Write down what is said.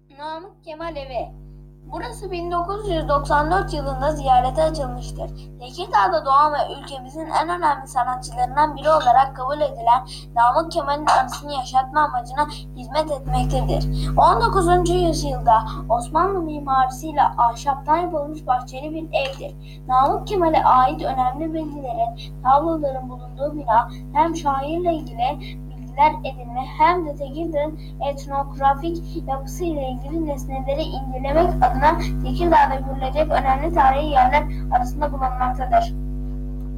Namık Kemal Evi. Burası 1994 yılında ziyarete açılmıştır. Tekirdağ'da doğan ve ülkemizin en önemli sanatçılarından biri olarak kabul edilen Namık Kemal'in anısını yaşatma amacına hizmet etmektedir. 19. yüzyılda Osmanlı mimarisiyle ahşaptan yapılmış bahçeli bir evdir. Namık Kemal'e ait önemli bilgilerin, tabloların bulunduğu bina hem şairle ilgili edinme hem de Tekirdağ'ın etnografik yapısı ile ilgili nesneleri incelemek adına Tekirdağ'da görülecek önemli tarihi yerler arasında bulunmaktadır.